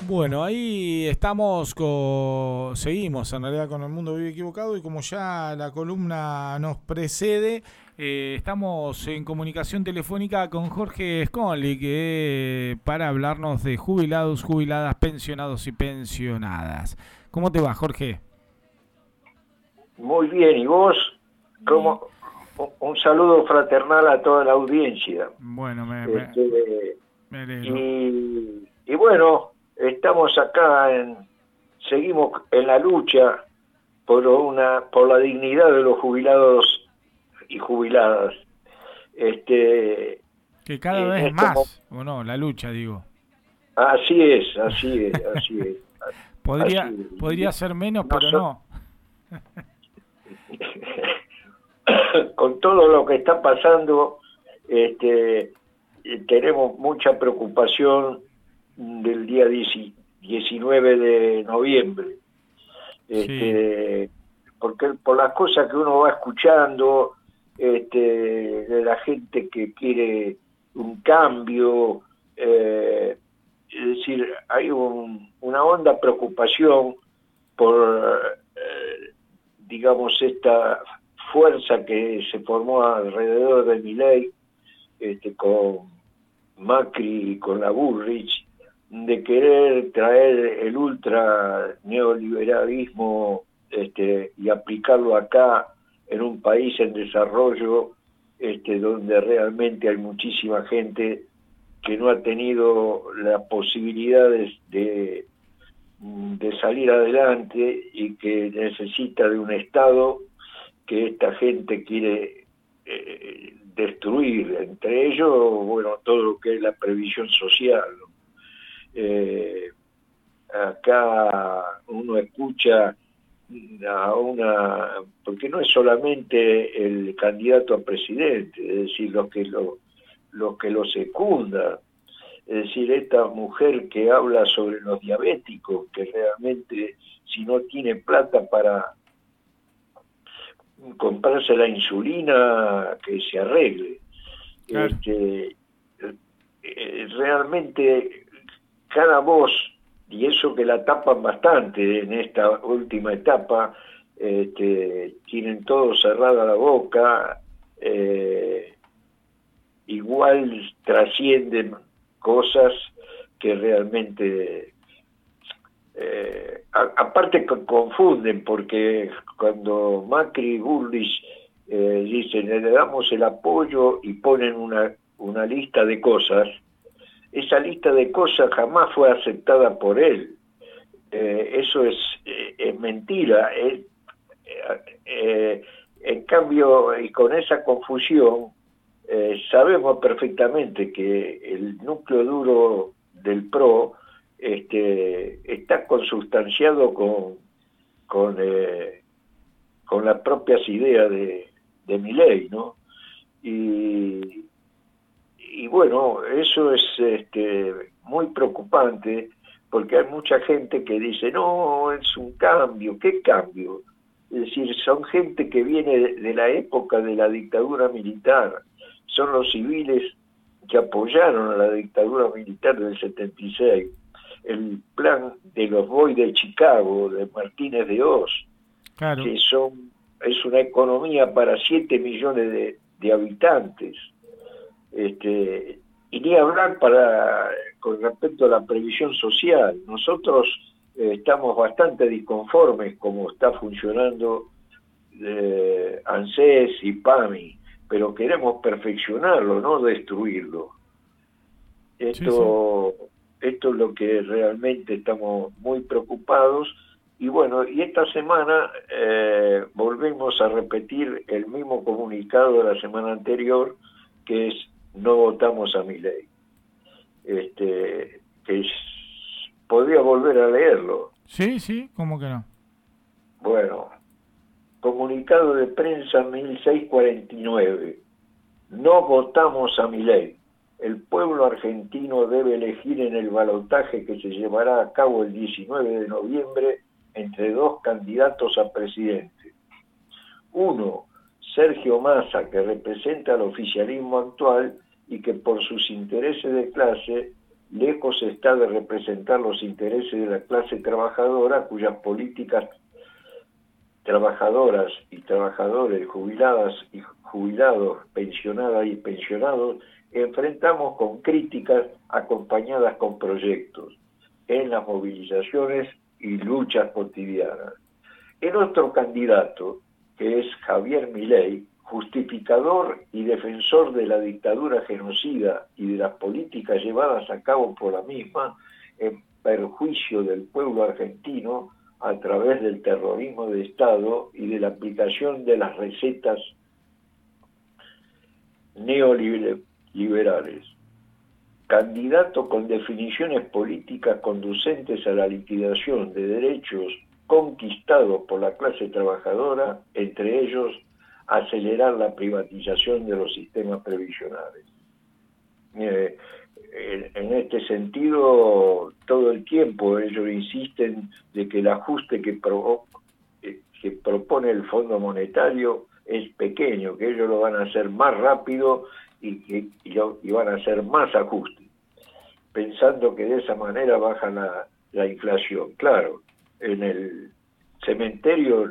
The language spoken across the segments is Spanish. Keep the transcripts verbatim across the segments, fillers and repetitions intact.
Bueno, ahí estamos, con, seguimos en realidad con El Mundo Vive Equivocado y como ya la columna nos precede, eh, estamos en comunicación telefónica con Jorge Sconli, que para hablarnos de jubilados, jubiladas, pensionados y pensionadas. ¿Cómo te va, Jorge? Muy bien, ¿y vos? Bien. ¿Cómo? Un saludo fraternal a toda la audiencia. Bueno, me, me, Este, me alegro. y, y bueno, estamos acá, en, seguimos en la lucha por una, por la dignidad de los jubilados y jubiladas. Este, Que cada en vez es estos, mo- más, o no, la lucha, digo. así es, así es, así es, Podría, así podría es. ser menos, No pero so- no. con todo lo que está pasando, este, tenemos mucha preocupación del día diecinueve de noviembre, Sí, este, porque por las cosas que uno va escuchando, este, de la gente que quiere un cambio, eh, es decir, hay un, una honda preocupación por, eh, digamos, esta fuerza que se formó alrededor de Milei, este, con Macri y con la Bullrich, de querer traer el ultra neoliberalismo, este, y aplicarlo acá en un país en desarrollo, este, donde realmente hay muchísima gente que no ha tenido las posibilidades de, de salir adelante y que necesita de un Estado que esta gente quiere eh, destruir, entre ellos, bueno, todo lo que es la previsión social, ¿no? Eh, Acá uno escucha a una, porque no es solamente el candidato a presidente, es decir, los que lo, los que lo secundan, es decir, esta mujer que habla sobre los diabéticos, que realmente si no tiene plata para comprarse la insulina, que se arregle. claro. Este, eh, realmente cada voz, y eso que la tapan bastante en esta última etapa, este, tienen todo cerrada la boca, eh, igual trascienden cosas que realmente, eh, a, aparte que confunden, porque cuando Macri y Bullrich eh, dicen le damos el apoyo y ponen una, una lista de cosas, esa lista de cosas jamás fue aceptada por él. Eh, eso es, eh, es mentira. Él, eh, eh, en cambio, y con esa confusión, eh, sabemos perfectamente que el núcleo duro del PRO este, está consustanciado con, con, eh, con las propias ideas de, de Milei, ¿no? Y, y bueno, eso es este, muy preocupante porque hay mucha gente que dice, no, es un cambio, ¿qué cambio? Es decir, son gente que viene de, de la época de la dictadura militar, son los civiles que apoyaron a la dictadura militar del setenta y seis, el plan de los Boys de Chicago, de Martínez de Oz, Claro. que son, es una economía para siete millones de, de habitantes, este, y ni hablar para con respecto a la previsión social. Nosotros eh, estamos bastante disconformes como está funcionando eh, ANSES y PAMI, pero queremos perfeccionarlo, no destruirlo. Sí, sí. Esto, esto es lo que realmente estamos muy preocupados. Y bueno, y esta semana eh, volvemos a repetir el mismo comunicado de la semana anterior, que es no votamos a Milei. Este, que es, podría volver a leerlo. Sí, sí, ¿cómo que no? Bueno, comunicado de prensa mil seiscientos cuarenta y nueve. No votamos a Milei. El pueblo argentino debe elegir en el balotaje que se llevará a cabo el diecinueve de noviembre entre dos candidatos a presidente. Uno, Sergio Massa, que representa al oficialismo actual y que por sus intereses de clase lejos está de representar los intereses de la clase trabajadora, cuyas políticas trabajadoras y trabajadores, jubiladas y jubilados, pensionadas y pensionados, enfrentamos con críticas acompañadas con proyectos en las movilizaciones y luchas cotidianas. El otro candidato, que es Javier Milei, justificador y defensor de la dictadura genocida y de las políticas llevadas a cabo por la misma en perjuicio del pueblo argentino a través del terrorismo de Estado y de la aplicación de las recetas neoliberales. Candidato con definiciones políticas conducentes a la liquidación de derechos conquistados por la clase trabajadora, entre ellos acelerar la privatización de los sistemas previsionales. Eh, en este sentido, todo el tiempo ellos insisten de que el ajuste que, pro, que propone el Fondo Monetario es pequeño, que ellos lo van a hacer más rápido y, que, y, lo, y van a hacer más ajustes, pensando que de esa manera baja la, la inflación. Claro, en el cementerio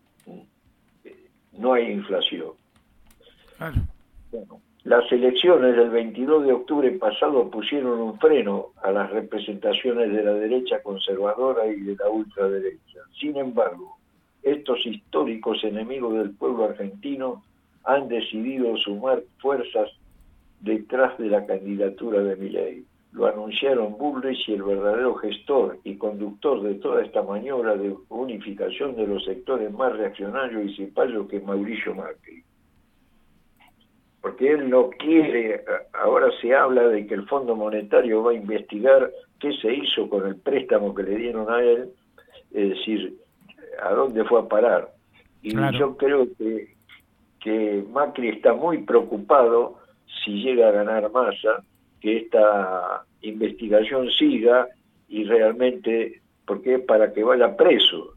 no hay inflación. Claro. Bueno, las elecciones del veintidós de octubre pasado pusieron un freno a las representaciones de la derecha conservadora y de la ultraderecha. Sin embargo, estos históricos enemigos del pueblo argentino han decidido sumar fuerzas detrás de la candidatura de Milei. Lo anunciaron Bullrich y el verdadero gestor y conductor de toda esta maniobra de unificación de los sectores más reaccionarios y cipayos, que Mauricio Macri. Porque él no quiere, ahora se habla de que el Fondo Monetario va a investigar qué se hizo con el préstamo que le dieron a él, es decir, a dónde fue a parar. Y claro, yo creo que, que Macri está muy preocupado si llega a ganar Massa, que esta investigación siga y realmente, porque es para que vaya preso.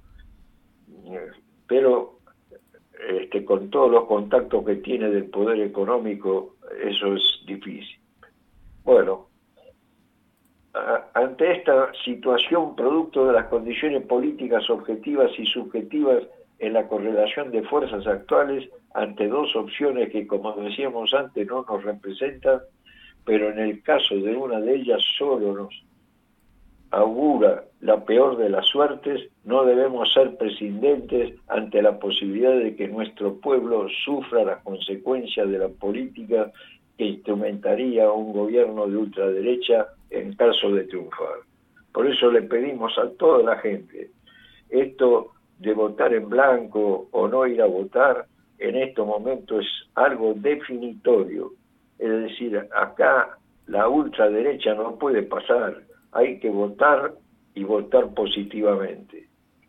Pero este, con todos los contactos que tiene del poder económico, eso es difícil. Bueno, a, ante esta situación, producto de las condiciones políticas objetivas y subjetivas en la correlación de fuerzas actuales, ante dos opciones que, como decíamos antes, no nos representan, pero en el caso de una de ellas solo nos augura la peor de las suertes, no debemos ser prescindentes ante la posibilidad de que nuestro pueblo sufra las consecuencias de la política que instrumentaría un gobierno de ultraderecha en caso de triunfar. Por eso le pedimos a toda la gente, esto de votar en blanco o no ir a votar, en estos momentos es algo definitorio. Es decir, acá la ultraderecha no puede pasar, hay que votar y votar positivamente.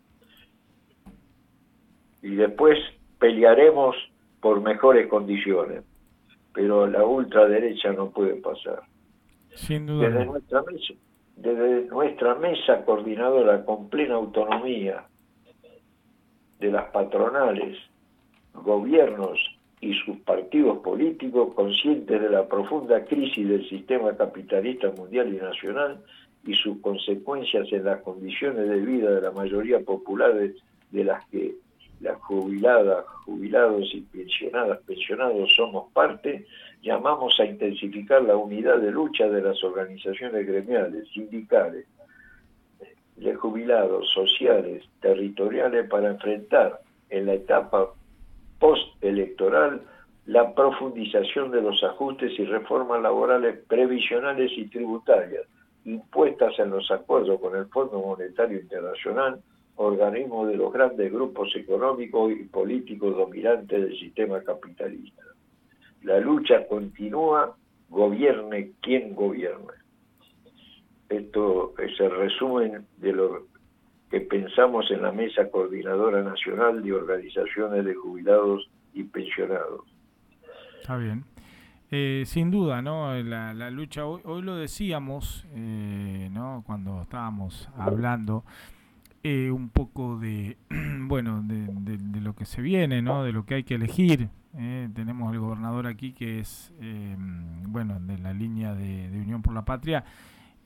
Y después pelearemos por mejores condiciones, pero la ultraderecha no puede pasar. Sin duda. Desde nuestra mesa, desde nuestra mesa coordinadora con plena autonomía de las patronales, gobiernos y sus partidos políticos, conscientes de la profunda crisis del sistema capitalista mundial y nacional y sus consecuencias en las condiciones de vida de la mayoría popular de, de las que las jubiladas, jubilados y pensionadas, pensionados somos parte, llamamos a intensificar la unidad de lucha de las organizaciones gremiales, sindicales, de jubilados, sociales, territoriales, para enfrentar en la etapa postelectoral la profundización de los ajustes y reformas laborales previsionales y tributarias impuestas en los acuerdos con el Fondo Monetario Internacional, organismo de los grandes grupos económicos y políticos dominantes del sistema capitalista. La lucha continúa, gobierne quien gobierne. Esto es el resumen de lo que pensamos en la Mesa Coordinadora Nacional de Organizaciones de Jubilados y Pensionados. Está bien. Eh, sin duda, ¿no? La, la lucha, hoy, hoy lo decíamos, eh, ¿no? Cuando estábamos hablando eh, un poco de, bueno, de, de, de lo que se viene, ¿no? De lo que hay que elegir. Eh, tenemos al gobernador aquí que es, eh, bueno, de la línea de, de Unión por la Patria.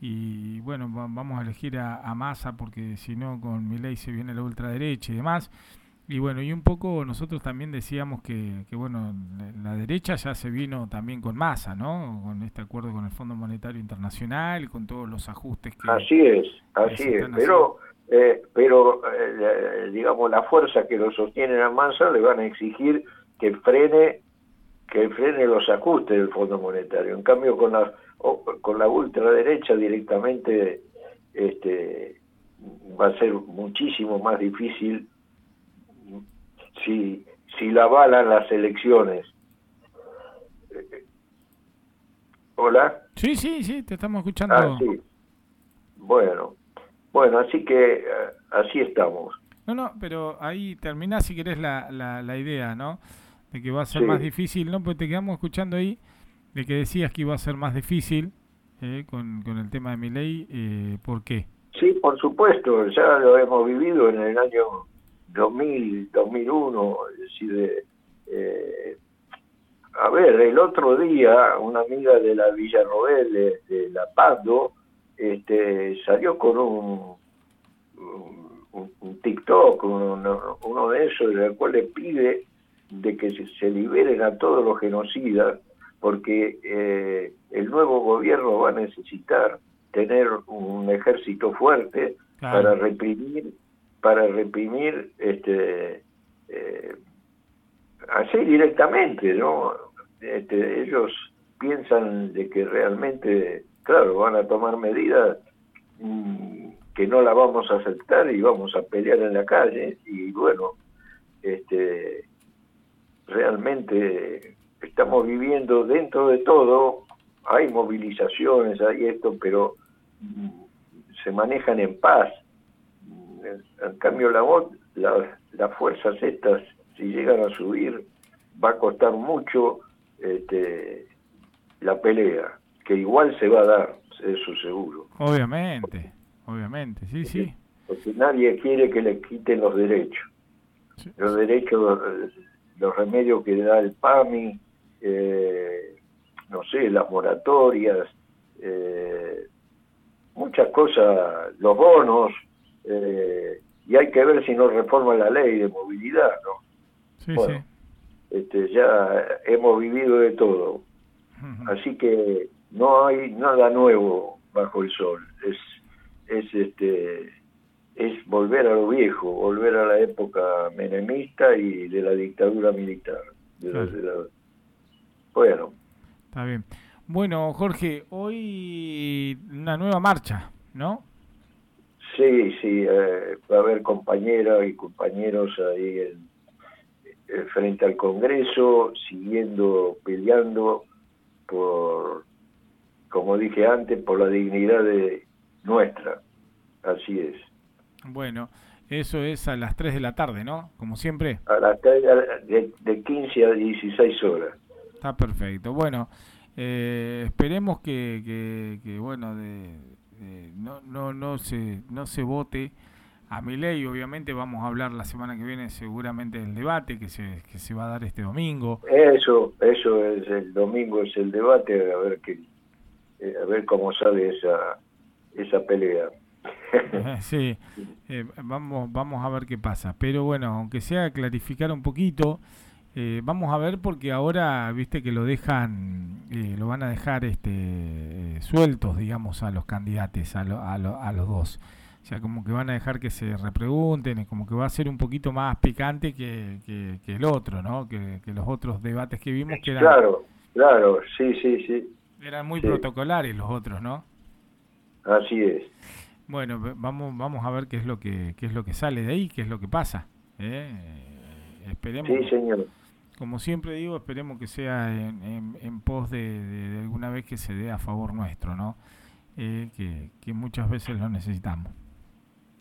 y bueno, va, vamos a elegir a, a Massa porque si no con Milei se viene la ultraderecha y demás. Y bueno, y un poco nosotros también decíamos que, que bueno, la derecha ya se vino también con Massa, ¿no? Con este acuerdo con el Fondo Monetario Internacional, con todos los ajustes que... Así es, así es, pero, eh, pero eh, digamos, la fuerza que lo sostienen a Massa le van a exigir que frene que frene los ajustes del Fondo Monetario. En cambio, con la con la ultraderecha directamente este, va a ser muchísimo más difícil si, si la avalan las elecciones. ¿Hola? Sí, sí, sí, te estamos escuchando. Ah, sí. Bueno, bueno, así que así estamos. No, no, pero ahí termina si querés la, la, la idea, ¿no? De que va a ser Sí. más difícil, ¿no? Porque te quedamos escuchando ahí de que decías que iba a ser más difícil eh, con, con el tema de Milei. Eh, ¿Por qué? Sí, por supuesto, ya lo hemos vivido en el año dos mil, dos mil uno, es decir, eh, a ver, el otro día una amiga de la Villarroel, de, de La Pando, este, salió con un, un, un TikTok, uno, uno de esos, en el cual le pide de que se, se liberen a todos los genocidas, porque eh, el nuevo gobierno va a necesitar tener un ejército fuerte claro. para reprimir, para reprimir, este, eh, así directamente, ¿no? Este, ellos piensan de que realmente, claro, van a tomar medidas mmm, que no la vamos a aceptar y vamos a pelear en la calle, y bueno, este, realmente estamos viviendo dentro de todo, hay movilizaciones, hay esto, pero mmm, se manejan en paz. En cambio, la, la, las fuerzas estas, si llegan a subir, va a costar mucho este, la pelea, que igual se va a dar, eso seguro. Obviamente, obviamente, sí, porque, sí. Porque nadie quiere que le quiten los derechos. Sí. Los derechos, los remedios que da el PAMI, eh, no sé, las moratorias, eh, muchas cosas, los bonos, eh, y hay que ver si no reforma la ley de movilidad, ¿no? Sí, bueno, sí. Este, ya hemos vivido de todo, uh-huh. Así que no hay nada nuevo bajo el sol, es es este es volver a lo viejo, volver a la época menemista y de la dictadura militar. De claro. la, de la... Bueno. Está bien. Bueno, Jorge, hoy una nueva marcha, ¿no? Sí, sí, eh, va a haber compañeras y compañeros ahí en, en, frente al Congreso, siguiendo, peleando por, como dije antes, por la dignidad de nuestra. Así es. Bueno, eso es a las tres de la tarde, ¿no? Como siempre. A las tres, de, de quince a dieciséis horas. Está perfecto. Bueno, eh, esperemos que, que, que bueno, de, de, no, no, no se, no se vote a Milei. Obviamente vamos a hablar la semana que viene seguramente del debate que se, que se va a dar este domingo. Eso, eso es el domingo, es el debate, a ver qué, eh, a ver cómo sale esa, esa pelea. Sí, eh, vamos, vamos a ver qué pasa. Pero bueno, aunque sea clarificar un poquito. Eh, vamos a ver porque ahora viste que lo dejan, eh, lo van a dejar este eh, sueltos, digamos, a los candidatos, a, lo, a, lo, a los dos. O sea, como que van a dejar que se repregunten, como que va a ser un poquito más picante que, que, que el otro, ¿no? Que, que los otros debates que vimos que eran... Claro, claro, sí, sí, sí. Eran muy sí. protocolares los otros, ¿no? Así es. Bueno, vamos vamos a ver qué es lo que qué es lo que sale de ahí, qué es lo que pasa. ¿eh? Esperemos. Sí, señor. Como siempre digo, esperemos que sea en, en, en pos de, de, de alguna vez que se dé a favor nuestro, ¿no? Eh, que, que muchas veces lo necesitamos.